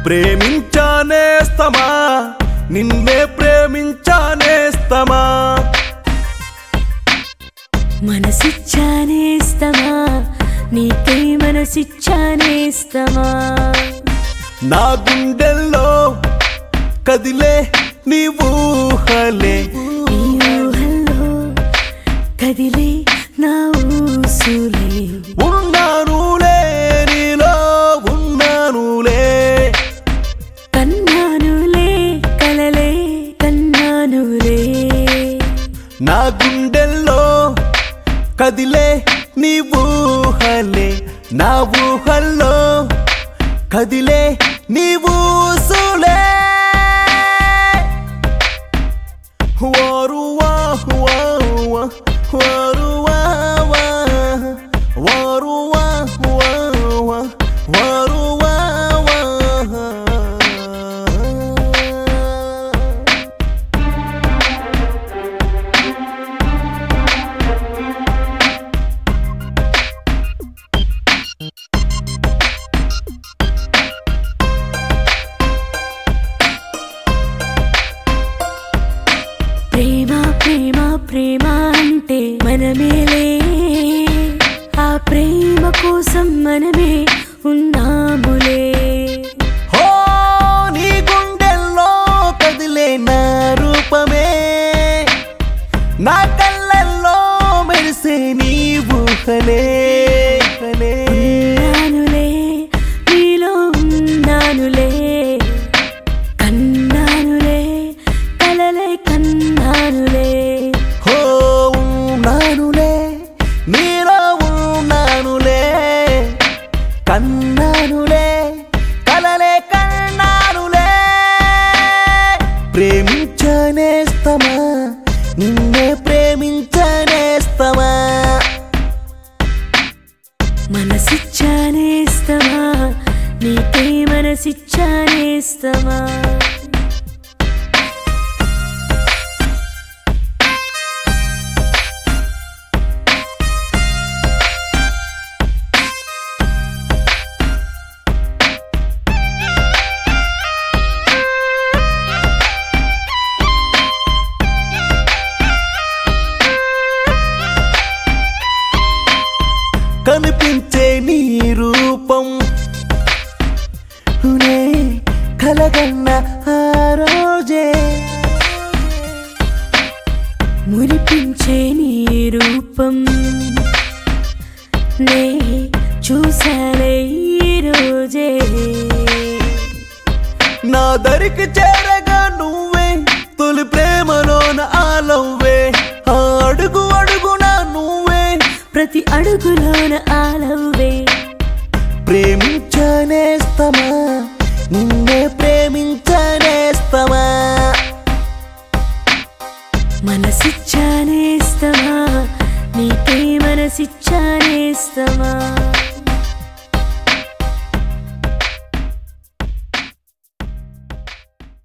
ప్రేమించానేస్తమా నిన్నే ప్రేమించానేస్తమా మనసిచ్చానేస్తమా నీకై మనసిచ్చానేస్తమా నా గుండెల్లో కదిలే నీ ఊహలే నీ ఊహల్లో కదిలే నా ఊసులే ఉన్నానులే నీలో ఉన్నానులే కన్నానులే కలలే కన్నానులే నా గుండెల్లో కదిలే నీ ఊహలే నా ఊహల్లో కదిలే నీ ఊసులే వారువా వారువా వారువా వారువా వారువా ప్రేమ ప్రేమ ప్రేమ అంటే మనమేలే ఆ ప్రేమ కోసం మనమే ఉన్నాములే హో నీ గుండెల్లో కదిలే నా రూపమే నా కళ్ళల్లో మెరిసే నీ ఊహలే ఉన్నానులే నీలో ఉన్నానులే కన్నానులే కలలే కన్నానులే హో ఉన్నానులే నీలో ఉన్నానులే కన్నానులే కలలే కన్నానులే ప్రేమించానేస్తమా నిన్నే ప్రేమించానేస్తమా మనసిచ్చానేస్తమా నీకై మనసిచ్చానేస్తమా కనిపించే నీ రూపం నే కలగన్న ఆ రోజే మురిపించే నీ రూపం నే చూసాలే ఈ రోజే నా దరికి చేరగా నువ్వే తొలి ప్రేమలోన ఆలవ్వే ఆ అడుగు అడుగునా నువ్వే ప్రతి అడుగులోన ఆలవ్వే ప్రేమించానేస్తమా నిన్నే ప్రేమించానేస్తమా మనసిచ్చానేస్తమా నీకై మనసిచ్చానేస్తమా